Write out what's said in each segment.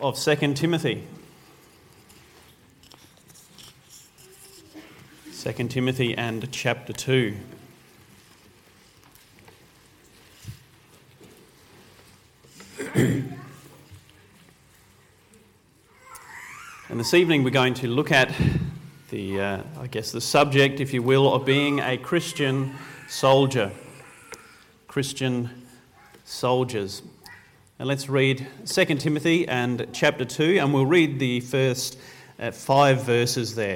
of 2 Timothy. 2 Timothy and chapter 2. And this evening we're going to look at the subject, if you will, of being a Christian soldier. Christian soldiers. And let's read 2 Timothy and chapter 2, and we'll read the first 5 verses there.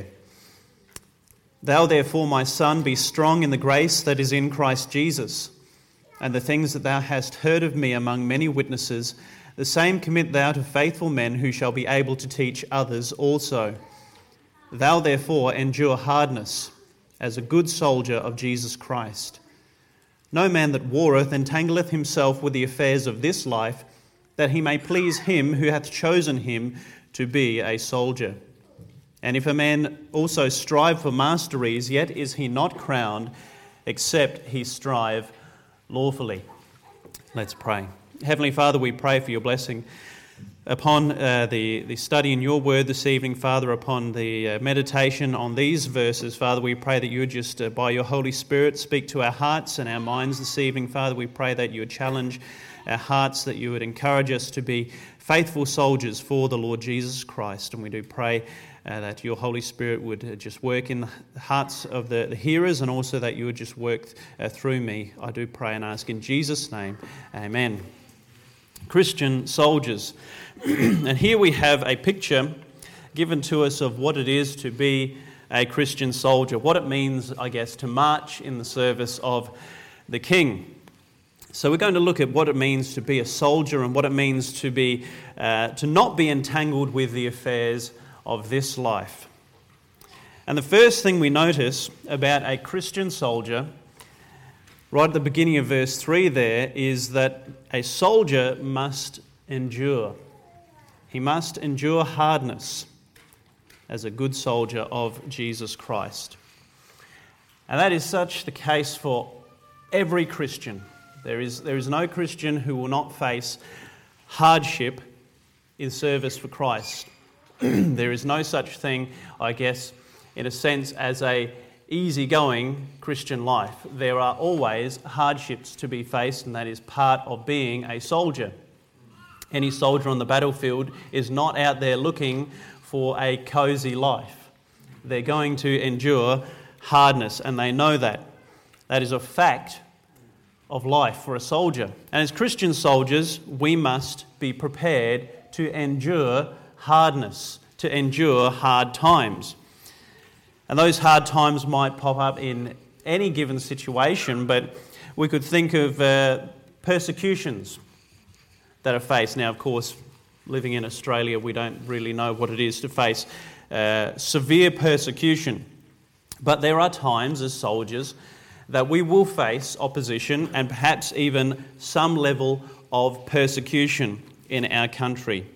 Thou therefore, my son, be strong in the grace that is in Christ Jesus, and the things that thou hast heard of me among many witnesses, the same commit thou to faithful men who shall be able to teach others also. Thou therefore endure hardness as a good soldier of Jesus Christ. No man that warreth entangleth himself with the affairs of this life, that he may please him who hath chosen him to be a soldier. And if a man also strive for masteries, yet is he not crowned, except he strive lawfully. Let's pray. Heavenly Father, we pray for your blessing upon the study in your word this evening, Father, upon the meditation on these verses. Father, we pray that you would just, by your Holy Spirit, speak to our hearts and our minds this evening. Father, we pray that you would challenge our hearts, that you would encourage us to be faithful soldiers for the Lord Jesus Christ. And we do pray that your Holy Spirit would just work in the hearts of the hearers, and also that you would just work through me. I do pray and ask in Jesus' name. Amen. Christian soldiers. And here we have a picture given to us of what it is to be a Christian soldier, what it means, I guess, to march in the service of the King. So we're going to look at what it means to be a soldier and what it means to not be entangled with the affairs of this life. And the first thing we notice about a Christian soldier, right at the beginning of verse 3 there, is that a soldier must endure. He must endure hardness as a good soldier of Jesus Christ. And that is such the case for every Christian. There is no Christian who will not face hardship in service for Christ. There is no such thing, I guess, in a sense, as a easygoing Christian life. There are always hardships to be faced, and that is part of being a soldier. Any soldier on the battlefield is not out there looking for a cozy life. They're going to endure hardness, and they know that. That is a fact of life for a soldier. And as Christian soldiers, we must be prepared to endure hardness, to endure hard times. And those hard times might pop up in any given situation, but we could think of persecutions that are faced. Now, of course, living in Australia, we don't really know what it is to face severe persecution. But there are times as soldiers that we will face opposition and perhaps even some level of persecution in our country.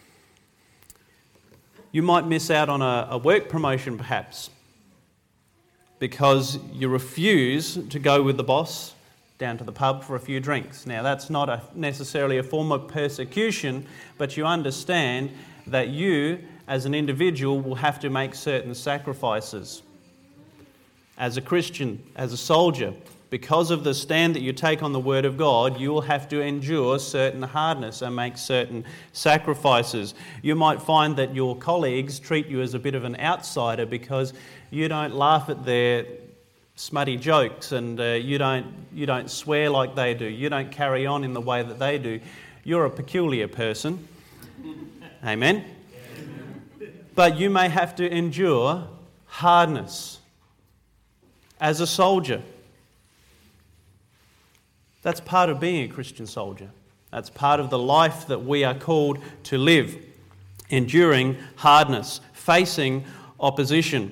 You might miss out on a work promotion perhaps because you refuse to go with the boss down to the pub for a few drinks. Now, that's not necessarily a form of persecution, but you understand that you, as an individual, will have to make certain sacrifices. As a Christian, as a soldier, because of the stand that you take on the Word of God, you will have to endure certain hardness and make certain sacrifices. You might find that your colleagues treat you as a bit of an outsider because you don't laugh at their smutty jokes, and you don't swear like they do. You don't carry on in the way that they do. You're a peculiar person. Amen? But you may have to endure hardness as a soldier. That's part of being a Christian soldier. That's part of the life that we are called to live. Enduring hardness, facing opposition.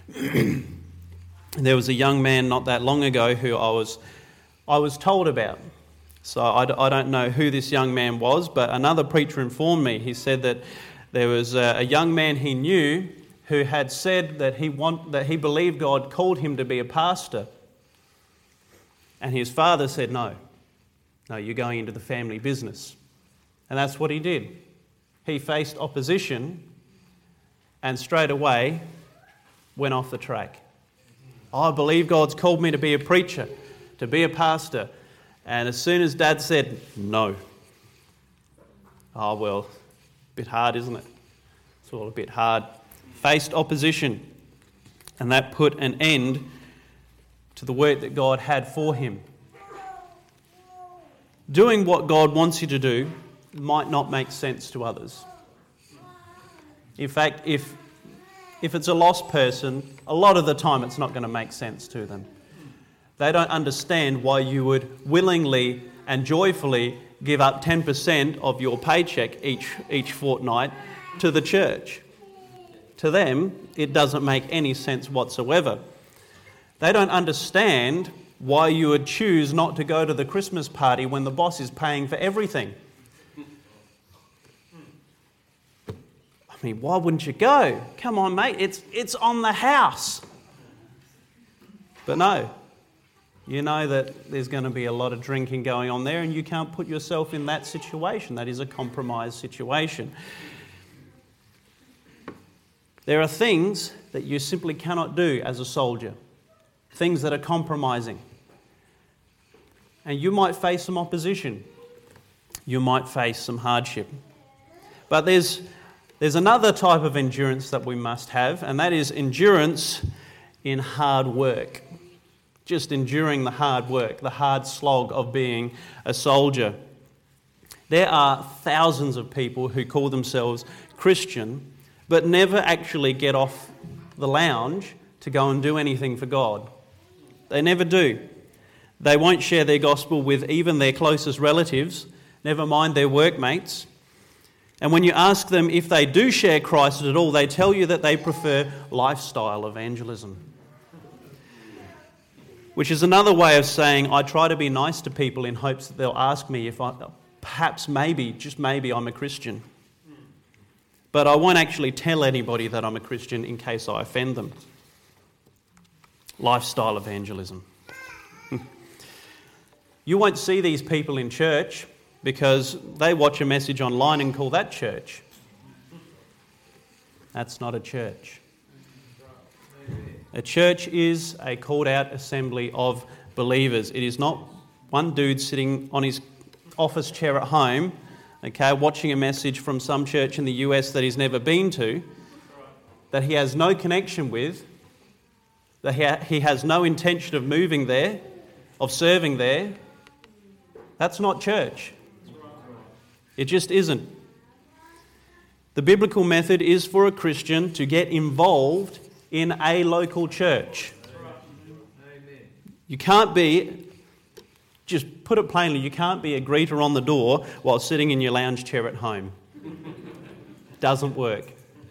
There was a young man not that long ago who I was told about. So I don't know who this young man was, but another preacher informed me. He said that there was a young man he knew who had said that he believed God called him to be a pastor. And his father said, no, you're going into the family business. And that's what he did. he faced opposition and straight away went off the track. I believe God's called me to be a preacher, to be a pastor. And as soon as Dad said, no. Oh, well, a bit hard, isn't it? It's all a bit hard. Faced opposition. And that put an end to the work that God had for him. Doing what God wants you to do might not make sense to others. In fact, if it's a lost person, a lot of the time it's not going to make sense to them. They don't understand why you would willingly and joyfully give up 10% of your paycheck each fortnight to the church. To them, it doesn't make any sense whatsoever. They don't understand why you would choose not to go to the Christmas party when the boss is paying for everything. I mean, why wouldn't you go? Come on, mate, it's on the house. But no, you know that there's going to be a lot of drinking going on there and you can't put yourself in that situation. That is a compromised situation. There are things that you simply cannot do as a soldier, things that are compromising. And you might face some opposition. You might face some hardship. But there's another type of endurance that we must have, and that is endurance in hard work. Just enduring the hard work, the hard slog of being a soldier. There are thousands of people who call themselves Christian, but never actually get off the lounge to go and do anything for God. They never do. They won't share their gospel with even their closest relatives, never mind their workmates. And when you ask them if they do share Christ at all, they tell you that they prefer lifestyle evangelism. Which is another way of saying, I try to be nice to people in hopes that they'll ask me if just maybe I'm a Christian. But I won't actually tell anybody that I'm a Christian in case I offend them. Lifestyle evangelism. You won't see these people in church because they watch a message online and call that church. That's not a church. A church is a called out assembly of believers. It is not one dude sitting on his office chair at home, watching a message from some church in the US that he's never been to, that he has no connection with, that he has no intention of moving there, of serving there. That's not church. It just isn't. The biblical method is for a Christian to get involved in a local church. You can't be, just put it plainly, you can't be a greeter on the door while sitting in your lounge chair at home. Doesn't work.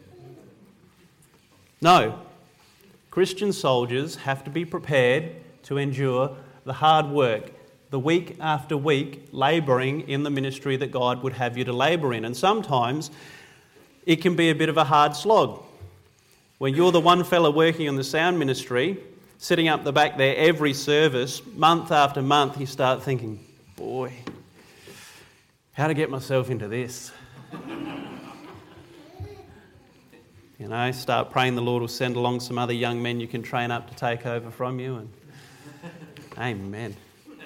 No. Christian soldiers have to be prepared to endure the hard work, the week after week labouring in the ministry that God would have you to labour in. And sometimes it can be a bit of a hard slog. When you're the one fella working on the sound ministry, sitting up the back there every service, month after month, you start thinking, boy, how to get myself into this? Start praying the Lord will send along some other young men you can train up to take over from you. And amen.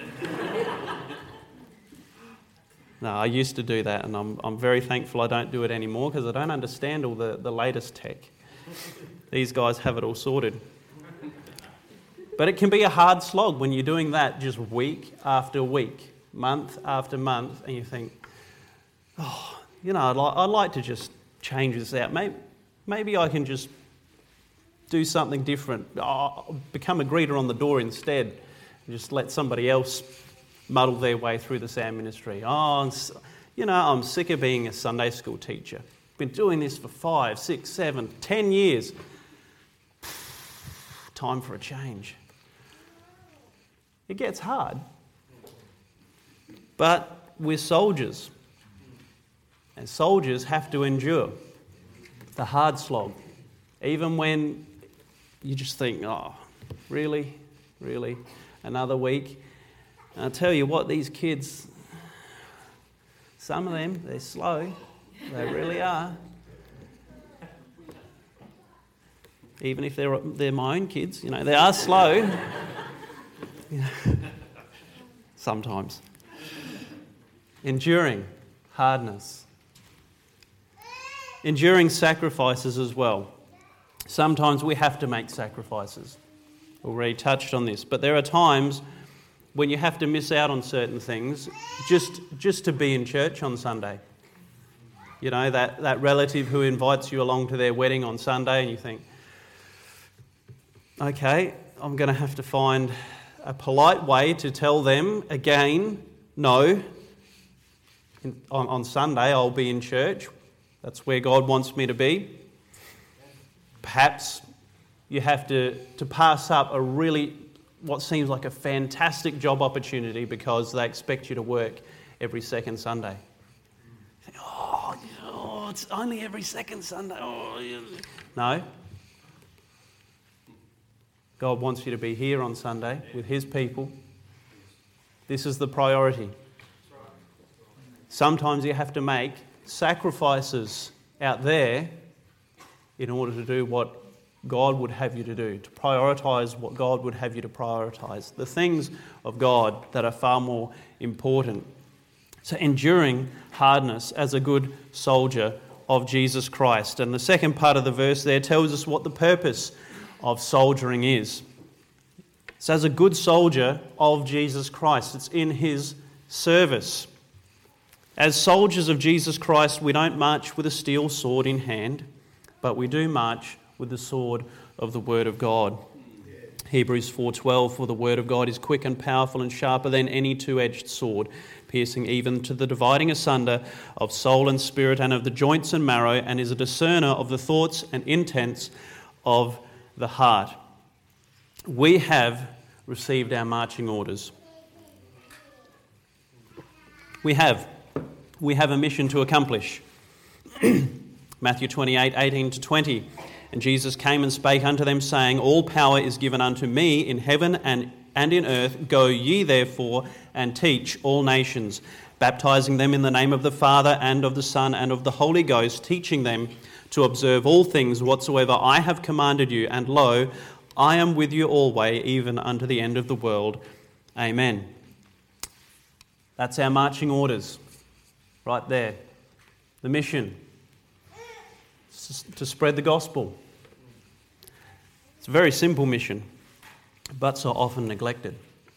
No, I used to do that, and I'm very thankful I don't do it anymore because I don't understand all the latest tech. These guys have it all sorted. But it can be a hard slog when you're doing that just week after week, month after month, and you think, I'd like to just change this out. Maybe I can just do something different. Become a greeter on the door instead, and just let somebody else muddle their way through the sound ministry. I'm sick of being a Sunday school teacher. Been doing this for 5, 6, 7, 10 years. Time for a change. It gets hard. But we're soldiers. And soldiers have to endure the hard slog. Even when you just think, really? Another week? And I tell you what, these kids, some of them, they're slow. They really are. Even if they're my own kids, they are slow. Sometimes. Enduring hardness. Enduring sacrifices as well. Sometimes we have to make sacrifices. We've already touched on this. But there are times when you have to miss out on certain things just to be in church on Sunday. That relative who invites you along to their wedding on Sunday and you think, okay, I'm going to have to find a polite way to tell them again, no, on Sunday I'll be in church. That's where God wants me to be. Perhaps you have to pass up what seems like a fantastic job opportunity because they expect you to work every second Sunday. You think, it's only every second Sunday. No. God wants you to be here on Sunday with His people. This is the priority. Sometimes you have to make sacrifices out there in order to do what God would have you to do, to prioritise what God would have you to prioritise, the things of God that are far more important. So enduring hardness as a good soldier of Jesus Christ. And the second part of the verse there tells us what the purpose of soldiering is. So as a good soldier of Jesus Christ, it's in His service. As soldiers of Jesus Christ, we don't march with a steel sword in hand, but we do march with the sword of the Word of God. Hebrews 4:12, for the Word of God is quick and powerful and sharper than any two-edged sword, piercing even to the dividing asunder of soul and spirit and of the joints and marrow, and is a discerner of the thoughts and intents of the heart. We have received our marching orders. We have a mission to accomplish. Matthew 28:18-20. And Jesus came and spake unto them, saying, all power is given unto me in heaven and in earth. Go ye therefore and teach all nations, baptizing them in the name of the Father and of the Son and of the Holy Ghost, teaching them to observe all things whatsoever I have commanded you. And lo, I am with you always, even unto the end of the world. Amen. That's our marching orders, right there. The mission, to spread the gospel. It's a very simple mission, but so often neglected.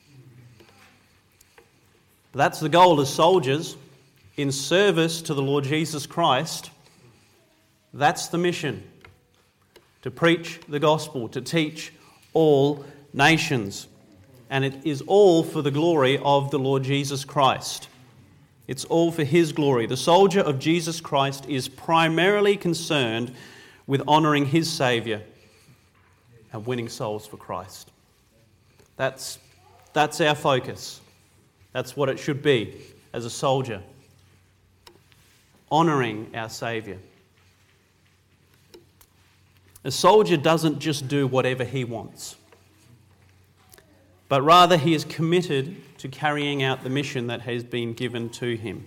But that's the goal as soldiers in service to the Lord Jesus Christ. That's the mission, to preach the gospel, to teach all nations. And it is all for the glory of the Lord Jesus Christ. It's all for His glory. The soldier of Jesus Christ is primarily concerned with honouring his Saviour and winning souls for Christ. That's our focus. That's what it should be as a soldier. Honouring our Saviour. A soldier doesn't just do whatever he wants, but rather he is committed to carrying out the mission that has been given to him.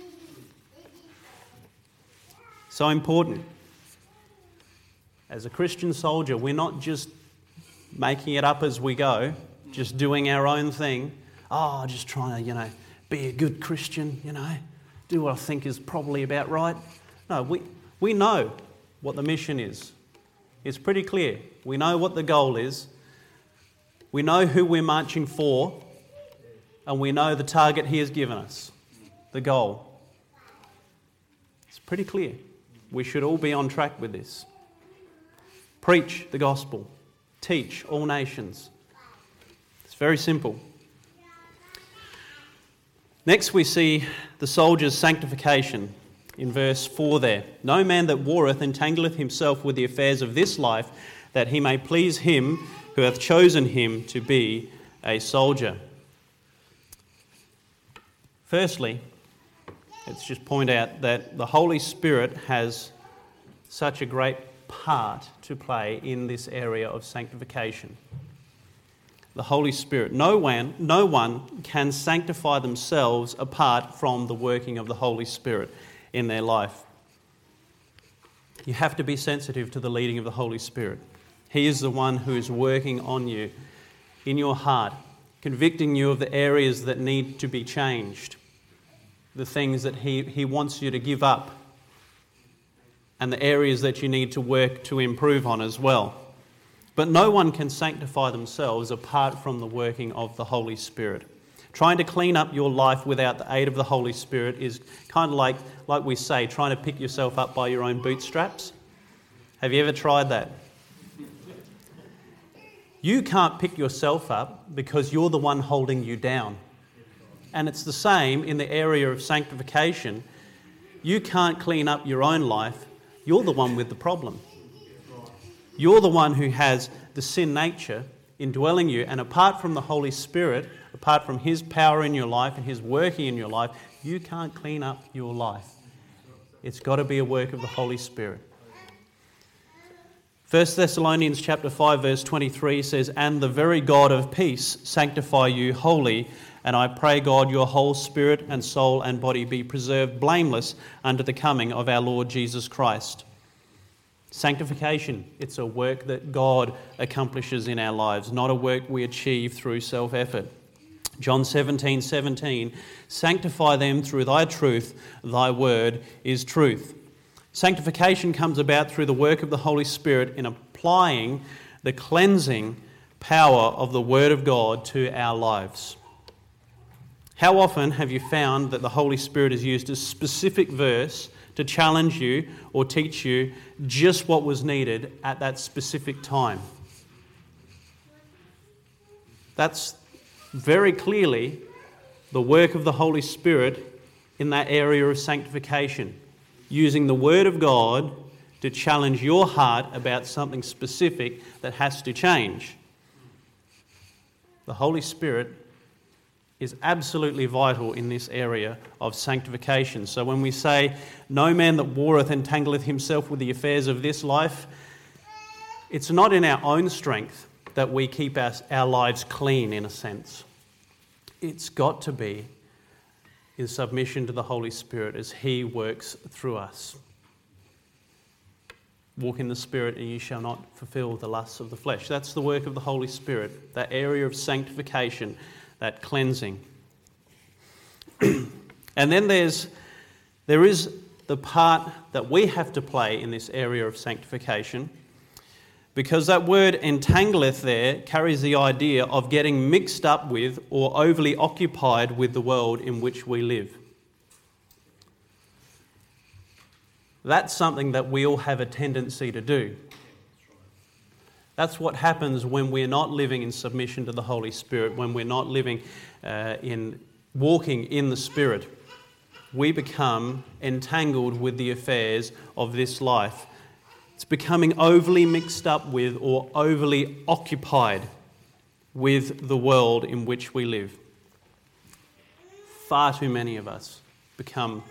So important. As a Christian soldier, we're not just making it up as we go, just doing our own thing. Just trying to, be a good Christian, do what I think is probably about right. No, we know what the mission is. It's pretty clear. We know what the goal is. We know who we're marching for, and we know the target He has given us, the goal. It's pretty clear. We should all be on track with this. Preach the gospel. Teach all nations. It's very simple. Next we see the soldier's sanctification in verse 4 there. No man that warreth entangleth himself with the affairs of this life, that he may please him who hath chosen him to be a soldier. Firstly, let's just point out that the Holy Spirit has such a great part to play in this area of sanctification. The Holy Spirit. No one can sanctify themselves apart from the working of the Holy Spirit in their life. You have to be sensitive to the leading of the Holy Spirit. He is the one who is working on you, in your heart, convicting you of the areas that need to be changed, the things that He wants you to give up, and the areas that you need to work to improve on as well. But no one can sanctify themselves apart from the working of the Holy Spirit. Trying to clean up your life without the aid of the Holy Spirit is kind of like we say, trying to pick yourself up by your own bootstraps. Have you ever tried that? You can't pick yourself up because you're the one holding you down. And it's the same in the area of sanctification. You can't clean up your own life. You're the one with the problem. You're the one who has the sin nature indwelling you. And apart from the Holy Spirit, apart from His power in your life and His working in your life, you can't clean up your life. It's got to be a work of the Holy Spirit. 1 Thessalonians chapter 5 verse 23 says, "And the very God of peace sanctify you wholly, and I pray God your whole spirit and soul and body be preserved blameless unto the coming of our Lord Jesus Christ." Sanctification, it's a work that God accomplishes in our lives, not a work we achieve through self-effort. John 17:17, "Sanctify them through thy truth, thy word is truth." Sanctification comes about through the work of the Holy Spirit in applying the cleansing power of the Word of God to our lives. How often have you found that the Holy Spirit has used a specific verse to challenge you or teach you just what was needed at that specific time? That's very clearly the work of the Holy Spirit in that area of sanctification, using the Word of God to challenge your heart about something specific that has to change. The Holy Spirit is absolutely vital in this area of sanctification. So when we say, "No man that warreth entangleth himself with the affairs of this life," it's not in our own strength that we keep our lives clean, in a sense. It's got to be in submission to the Holy Spirit as He works through us. Walk in the Spirit and you shall not fulfill the lusts of the flesh. That's the work of the Holy Spirit, that area of sanctification, that cleansing. And then there is the part that we have to play in this area of sanctification, because that word entangleth there carries the idea of getting mixed up with or overly occupied with the world in which we live. That's something that we all have a tendency to do. That's what happens when we're not living in submission to the Holy Spirit, when we're not living in walking in the Spirit. We become entangled with the affairs of this life. It's becoming overly mixed up with or overly occupied with the world in which we live. Far too many of us become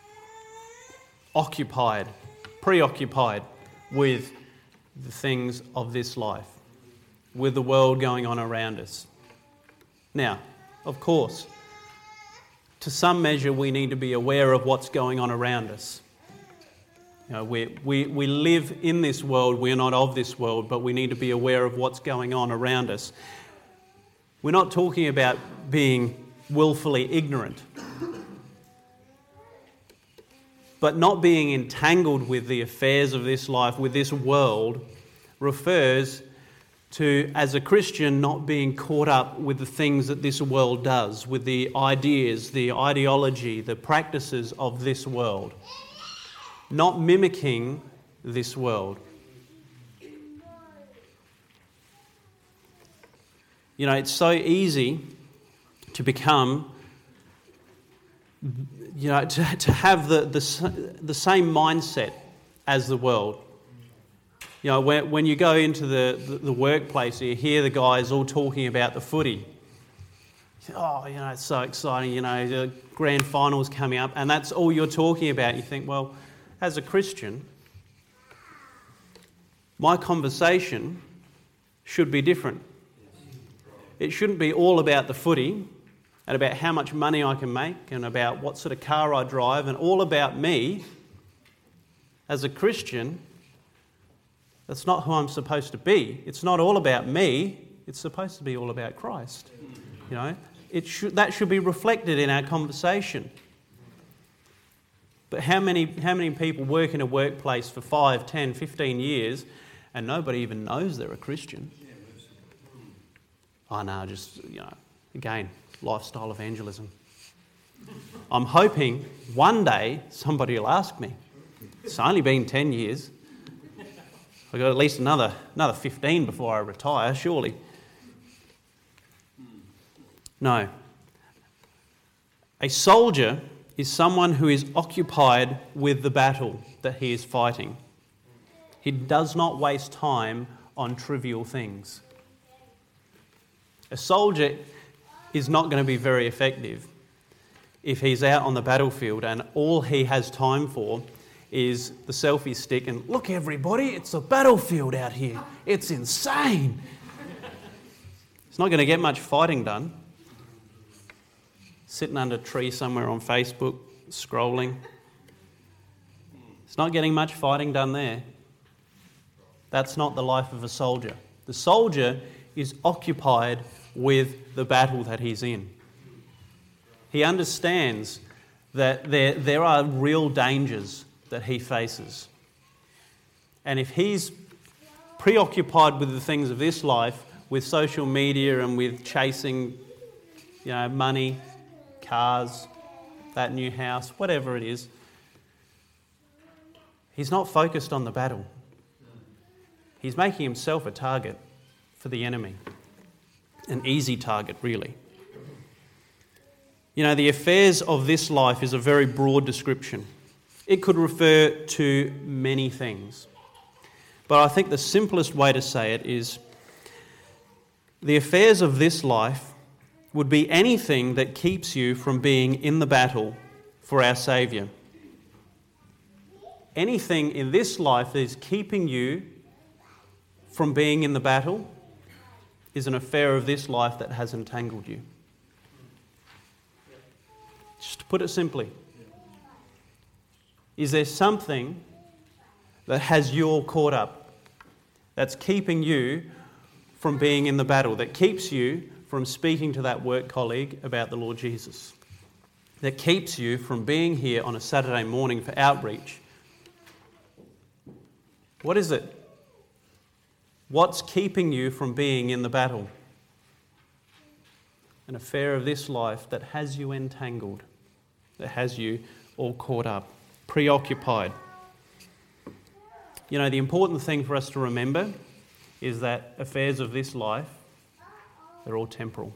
occupied, preoccupied with the things of this life, with the world going on around us. Now, of course, to some measure we need to be aware of what's going on around us. You know, we live in this world, we're not of this world, but we need to be aware of what's going on around us. We're not talking about being willfully ignorant, but not being entangled with the affairs of this life, with this world, refers to, as a Christian, not being caught up with the things that this world does, with the ideas, the ideology, the practices of this world. Not mimicking this world. You know, it's so easy to become, you know, to have the same mindset as the world. You know, when you go into the workplace, you hear the guys all talking about the footy. Oh, you know, it's so exciting, you know, the grand final's coming up, and that's all you're talking about. You think, well, as a Christian, my conversation should be different. It shouldn't be all about the footy and about how much money I can make and about what sort of car I drive and all about me. As a Christian, that's not who I'm supposed to be. It's not all about me. It's supposed to be all about Christ. You know, that should be reflected in our conversation. But how many people work in a workplace for 5, 10, 15 years and nobody even knows they're a Christian? Oh no, just, again, lifestyle evangelism. I'm hoping one day somebody will ask me. It's only been 10 years. I've got at least another 15 before I retire, surely. No. A soldier is someone who is occupied with the battle that he is fighting. He does not waste time on trivial things. A soldier is not going to be very effective if he's out on the battlefield and all he has time for is the selfie stick and, look everybody, it's a battlefield out here. It's insane. It's not going to get much fighting done. Sitting under a tree somewhere on Facebook, scrolling. It's not getting much fighting done there. That's not the life of a soldier. The soldier is occupied with the battle that he's in. He understands that there are real dangers that he faces. And if he's preoccupied with the things of this life, with social media and with chasing, money, cars, that new house, whatever it is, he's not focused on the battle. He's making himself a target for the enemy. An easy target, really. The affairs of this life is a very broad description. It could refer to many things. But I think the simplest way to say it is the affairs of this life would be anything that keeps you from being in the battle for our Saviour. Anything in this life that is keeping you from being in the battle is an affair of this life that has entangled you. Just to put it simply, is there something that has you all caught up, that's keeping you from being in the battle, that keeps you from speaking to that work colleague about the Lord Jesus, that keeps you from being here on a Saturday morning for outreach? What is it? What's keeping you from being in the battle? An affair of this life that has you entangled, that has you all caught up, preoccupied. The important thing for us to remember is that affairs of this life, they're all temporal.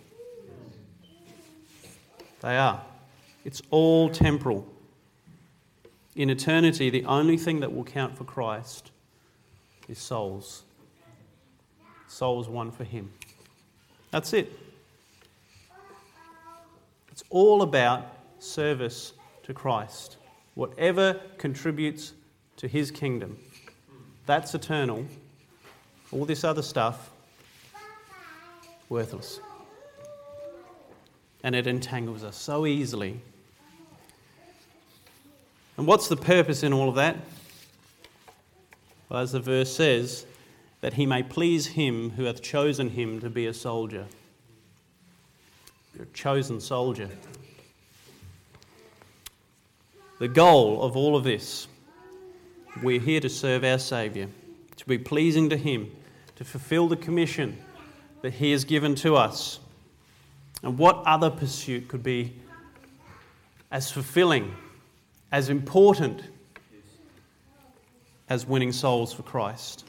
They are. It's all temporal. In eternity, the only thing that will count for Christ is souls. Souls won for Him. That's it. It's all about service to Christ. Whatever contributes to His kingdom, that's eternal. All this other stuff, worthless. And it entangles us so easily. And what's the purpose in all of that? Well, as the verse says, that he may please him who hath chosen him to be a soldier. You're a chosen soldier. The goal of all of this, we're here to serve our Saviour, to be pleasing to Him, to fulfil the commission that He has given to us. And what other pursuit could be as fulfilling, as important as winning souls for Christ?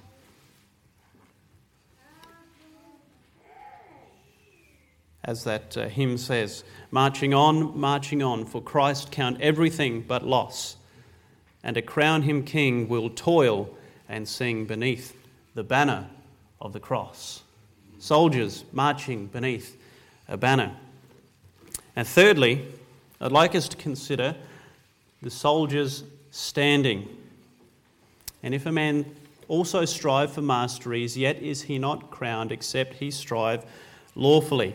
As that hymn says, marching on, for Christ count everything but loss, and to crown him king will toil and sing beneath the banner of the cross. Soldiers marching beneath a banner. And thirdly, I'd like us to consider the soldiers standing. And if a man also strive for masteries, yet is he not crowned, except he strive lawfully.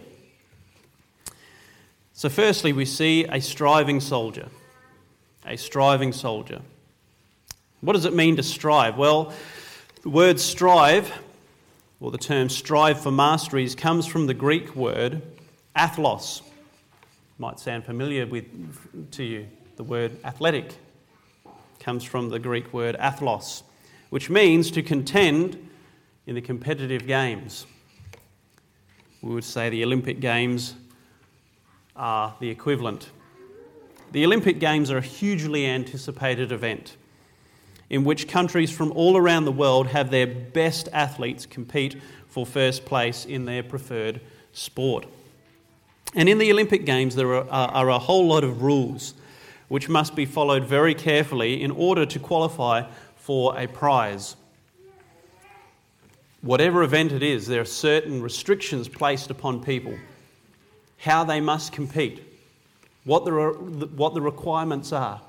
So firstly, we see a striving soldier. A striving soldier. What does it mean to strive? Well, the word strive, or the term strive for masteries, comes from the Greek word athlos. Might sound familiar to you. The word athletic comes from the Greek word athlos, which means to contend in the competitive games. We would say the Olympic Games are the equivalent. The Olympic Games are a hugely anticipated event in which countries from all around the world have their best athletes compete for first place in their preferred sport. And in the Olympic Games there are a whole lot of rules which must be followed very carefully in order to qualify for a prize. Whatever event it is, there are certain restrictions placed upon people, how they must compete, what the requirements are.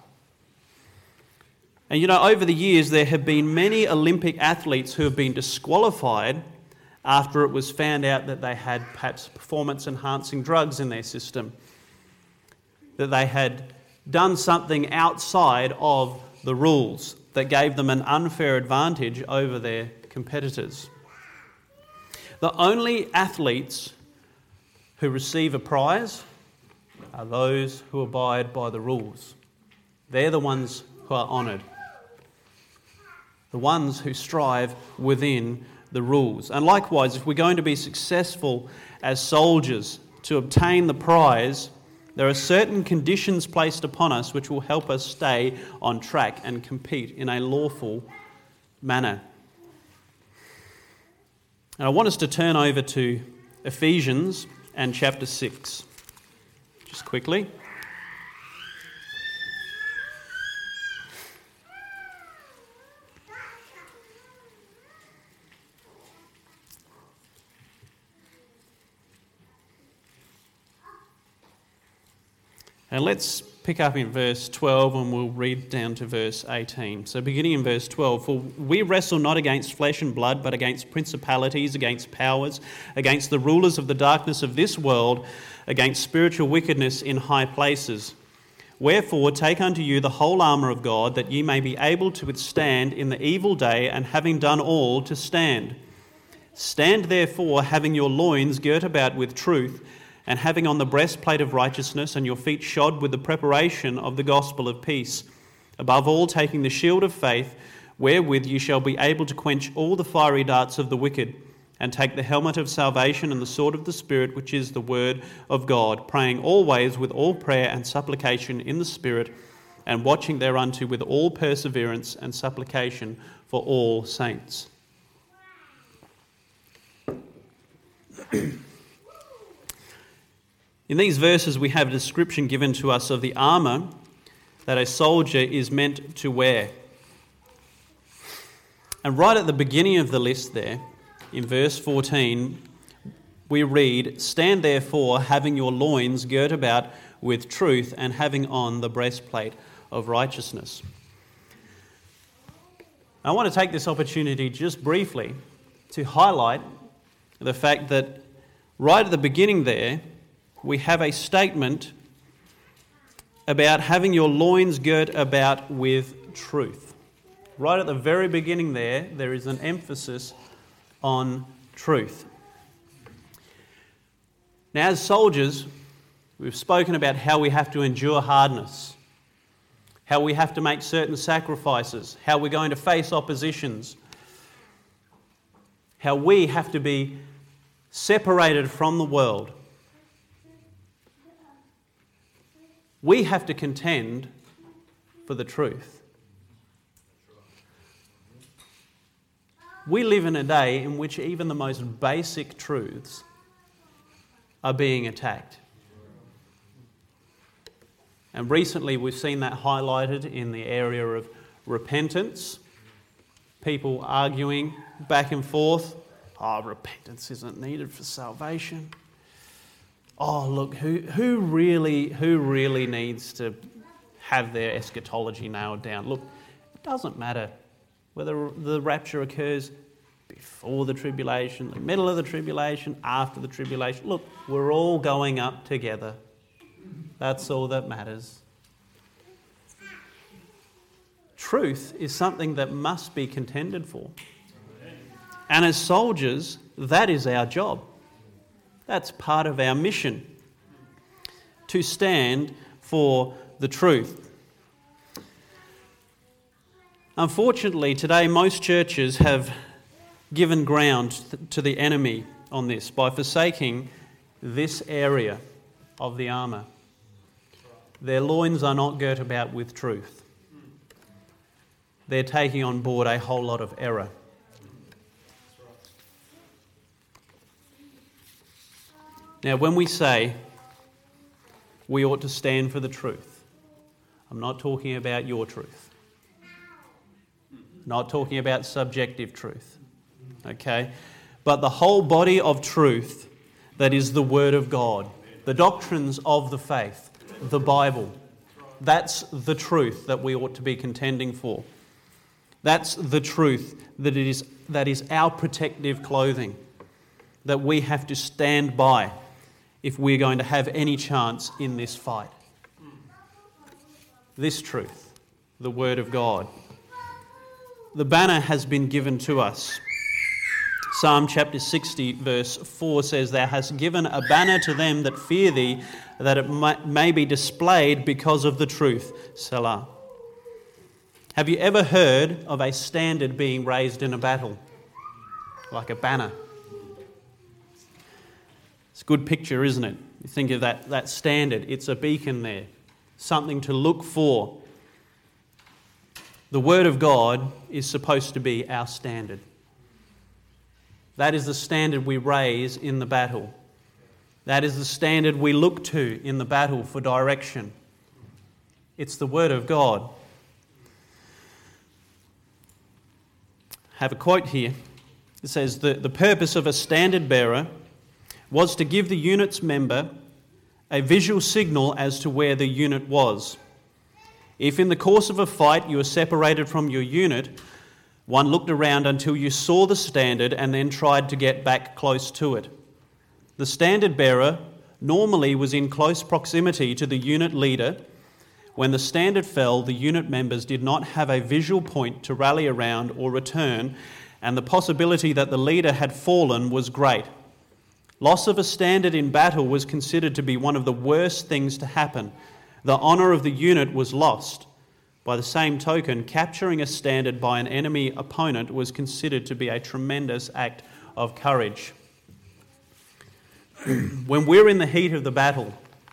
And over the years there have been many Olympic athletes who have been disqualified after it was found out that they had perhaps performance-enhancing drugs in their system, that they had done something outside of the rules that gave them an unfair advantage over their competitors. The only athletes who receive a prize are those who abide by the rules. They're the ones who are honoured. The ones who strive within the rules. And likewise, if we're going to be successful as soldiers to obtain the prize, there are certain conditions placed upon us which will help us stay on track and compete in a lawful manner. And I want us to turn over to Ephesians and chapter 6, just quickly. And let's pick up in verse 12 and we'll read down to verse 18. So beginning in verse 12, "For we wrestle not against flesh and blood, but against principalities, against powers, against the rulers of the darkness of this world, against spiritual wickedness in high places. Wherefore take unto you the whole armour of God, that ye may be able to withstand in the evil day, and having done all, to stand. Stand therefore, having your loins girt about with truth, and having on the breastplate of righteousness, and your feet shod with the preparation of the gospel of peace. Above all, taking the shield of faith, wherewith ye shall be able to quench all the fiery darts of the wicked, and take the helmet of salvation and the sword of the Spirit, which is the word of God, praying always with all prayer and supplication in the Spirit, and watching thereunto with all perseverance and supplication for all saints." In these verses we have a description given to us of the armour that a soldier is meant to wear. And right at the beginning of the list there, in verse 14, we read, "Stand therefore, having your loins girt about with truth, and having on the breastplate of righteousness." I want to take this opportunity just briefly to highlight the fact that right at the beginning there, we have a statement about having your loins girt about with truth. Right at the very beginning there is an emphasis on truth. Now, as soldiers, we've spoken about how we have to endure hardness, how we have to make certain sacrifices, how we're going to face oppositions, how we have to be separated from the world. We have to contend for the truth. We live in a day in which even the most basic truths are being attacked. And recently we've seen that highlighted in the area of repentance. People arguing back and forth, repentance isn't needed for salvation. Look, who really needs to have their eschatology nailed down? Look, it doesn't matter whether the rapture occurs before the tribulation, the middle of the tribulation, after the tribulation. Look, we're all going up together. That's all that matters. Truth is something that must be contended for. And as soldiers, that is our job. That's part of our mission, to stand for the truth. Unfortunately, today most churches have given ground to the enemy on this by forsaking this area of the armour. Their loins are not girt about with truth. They're taking on board a whole lot of error. Now, when we say we ought to stand for the truth, I'm not talking about your truth. Not talking about subjective truth. Okay? But the whole body of truth that is the Word of God, the doctrines of the faith, the Bible, that's the truth that we ought to be contending for. That's the truth that is our protective clothing, that we have to stand by if we're going to have any chance in this fight. This truth, the Word of God. The banner has been given to us. Psalm chapter 60 verse 4 says, "Thou hast given a banner to them that fear thee, that it may be displayed because of the truth." Selah. Have you ever heard of a standard being raised in a battle? Like a banner. It's a good picture, isn't it? You think of that standard. It's a beacon there. Something to look for. The Word of God is supposed to be our standard. That is the standard we raise in the battle. That is the standard we look to in the battle for direction. It's the Word of God. I have a quote here. It says, the purpose of a standard bearer was to give the unit's member a visual signal as to where the unit was. If in the course of a fight you were separated from your unit, one looked around until you saw the standard and then tried to get back close to it. The standard bearer normally was in close proximity to the unit leader. When the standard fell, the unit members did not have a visual point to rally around or return, and the possibility that the leader had fallen was great. Loss of a standard in battle was considered to be one of the worst things to happen. The honour of the unit was lost. By the same token, capturing a standard by an enemy opponent was considered to be a tremendous act of courage. When we're in the heat of the battle,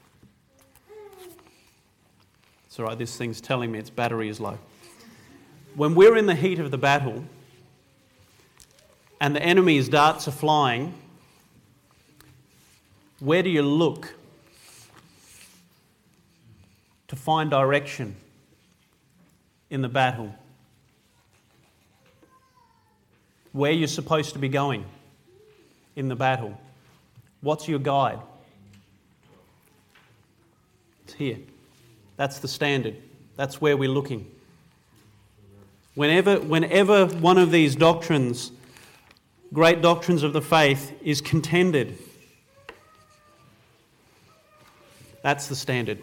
it's all right, this thing's telling me its battery is low. When we're in the heat of the battle and the enemy's darts are flying, where do you look to find direction in the battle? Where you're supposed to be going in the battle? What's your guide? It's here. That's the standard. That's where we're looking. Whenever one of these doctrines, great doctrines of the faith, is contended, that's the standard.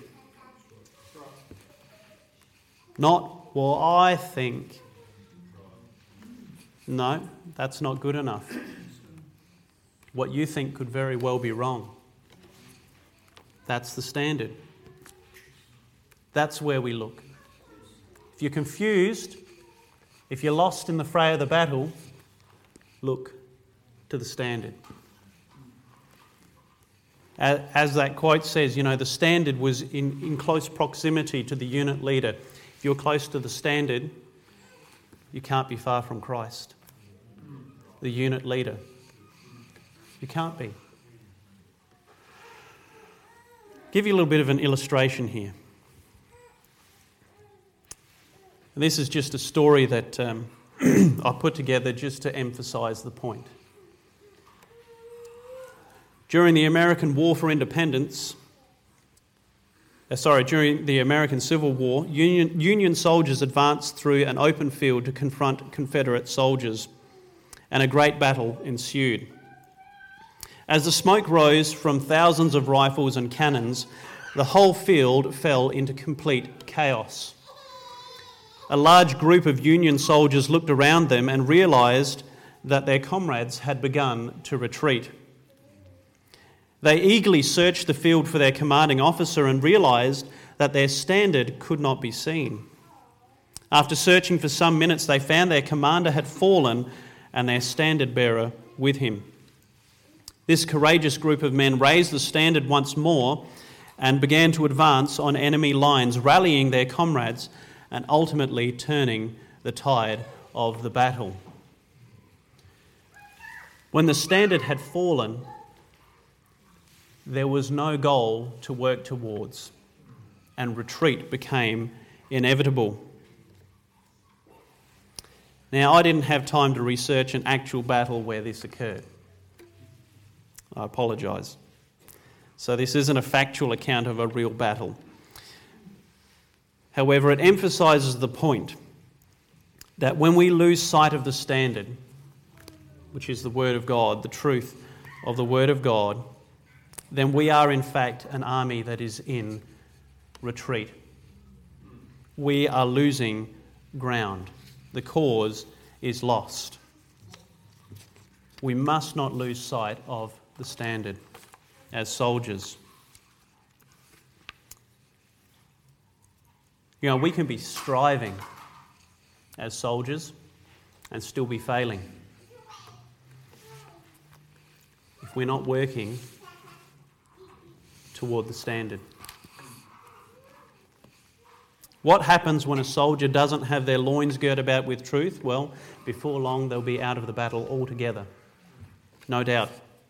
Not, well, I think. No, that's not good enough. What you think could very well be wrong. That's the standard. That's where we look. If you're confused, if you're lost in the fray of the battle, look to the standard. As that quote says, the standard was in close proximity to the unit leader. If you're close to the standard, you can't be far from Christ, the unit leader. You can't be. Give you a little bit of an illustration here. And this is just a story that I put together just to emphasise the point. During the American War for Independence, during the American Civil War, Union soldiers advanced through an open field to confront Confederate soldiers, and a great battle ensued. As the smoke rose from thousands of rifles and cannons, the whole field fell into complete chaos. a large group of Union soldiers looked around them and realised that their comrades had begun to retreat. They eagerly searched the field for their commanding officer and realised that their standard could not be seen. After searching for some minutes, they found their commander had fallen and their standard bearer with him. This courageous group of men raised the standard once more and began to advance on enemy lines, rallying their comrades and ultimately turning the tide of the battle. When the standard had fallen, there was no goal to work towards, and retreat became inevitable. Now, I didn't have time to research an actual battle where this occurred. I apologise. So this isn't a factual account of a real battle. However, it emphasises the point that when we lose sight of the standard, which is the Word of God, the truth of the Word of God, then we are in fact an army that is in retreat. We are losing ground. The cause is lost. We must not lose sight of the standard as soldiers. You know, we can be striving as soldiers and still be failing if we're not working toward the standard. What happens when a soldier doesn't have their loins girt about with truth? Well, before long they'll be out of the battle altogether. No doubt.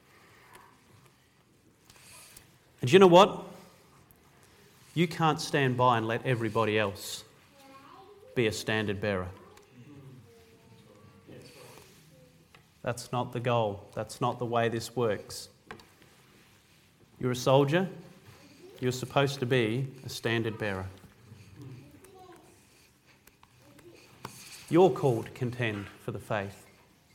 And you know what? You can't stand by and let everybody else be a standard bearer. That's not the goal. That's not the way this works. You're a soldier. You're supposed to be a standard bearer. You're called to contend for the faith.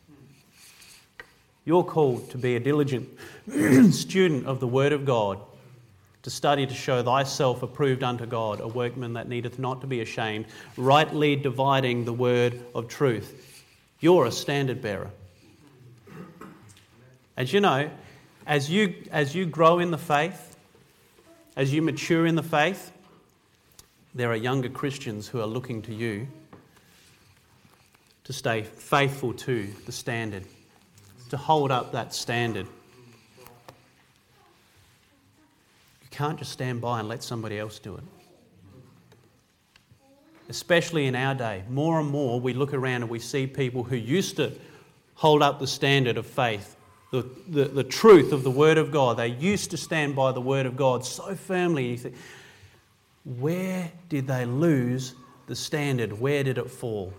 You're called to be a diligent student of the Word of God, to study to show thyself approved unto God, a workman that needeth not to be ashamed, rightly dividing the word of truth. You're a standard bearer. As you know, as you grow in the faith, as you mature in the faith, there are younger Christians who are looking to you to stay faithful to the standard, to hold up that standard. You can't just stand by and let somebody else do it. Especially in our day, more and more we look around and we see people who used to hold up the standard of faith, the truth of the Word of God. They used to stand by the Word of God so firmly. You think, where did they lose the standard? Where did it fall?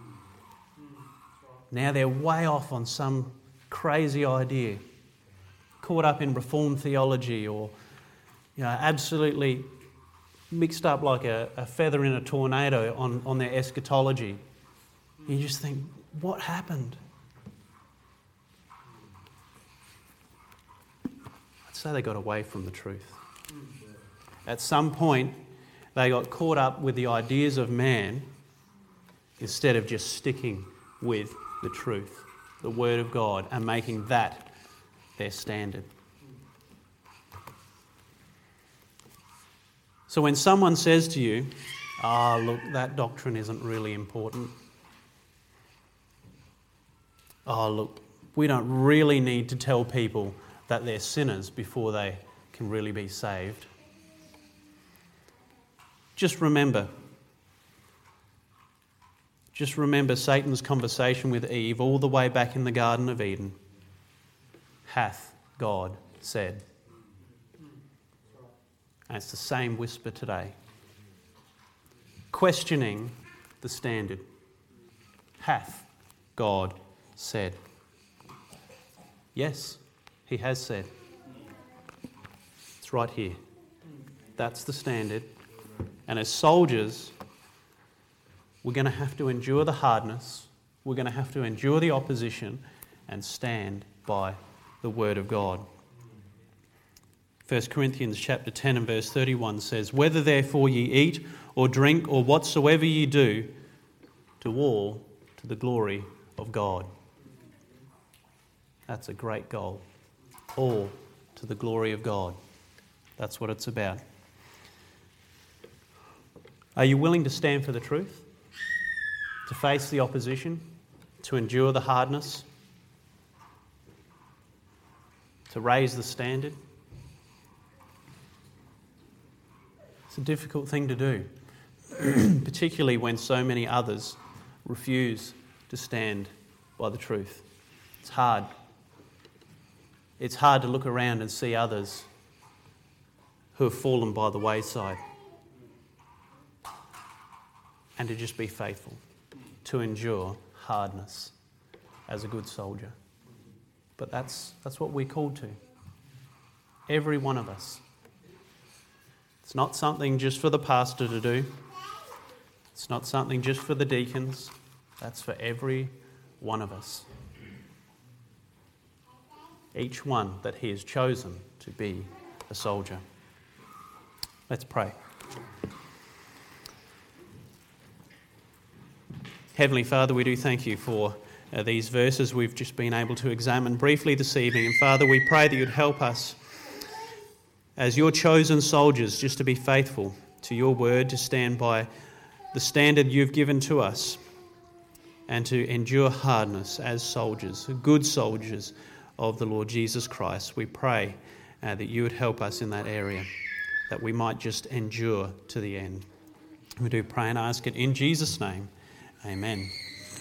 Now they're way off on some crazy idea, caught up in Reformed theology, or absolutely mixed up like a feather in a tornado on their eschatology. You just think, what happened? I'd say they got away from the truth. At some point, they got caught up with the ideas of man instead of just sticking with the truth, the Word of God, and making that their standard. So when someone says to you, look, that doctrine isn't really important. Look, we don't really need to tell people that they're sinners before they can really be saved. Just remember Satan's conversation with Eve all the way back in the Garden of Eden. Hath God said? And it's the same whisper today. Questioning the standard. Hath God said? Yes, He has said. It's right here. That's the standard. And as soldiers, we're going to have to endure the hardness. We're going to have to endure the opposition and stand by the Word of God. 1 Corinthians chapter 10 and verse 31 says, "Whether therefore ye eat or drink or whatsoever ye do, to all to the glory of God. That's a great goal. All to the glory of God. That's what it's about. Are you willing to stand for the truth? To face the opposition? To endure the hardness? To raise the standard? It's a difficult thing to do, particularly when so many others refuse to stand by the truth. It's hard. It's hard to look around and see others who have fallen by the wayside and to just be faithful, to endure hardness as a good soldier. But that's what we're called to. Every one of us. It's not something just for the pastor to do. It's not something just for the deacons. That's for every one of us. Each one that he has chosen to be a soldier. Let's pray. Heavenly Father, we do thank you for these verses we've just been able to examine briefly this evening. And Father, we pray that you'd help us as your chosen soldiers just to be faithful to your word, to stand by the standard you've given to us and to endure hardness as soldiers, good soldiers of the Lord Jesus Christ. We pray that you would help us in that area, that we might just endure to the end. We do pray and ask it in Jesus' name. Amen.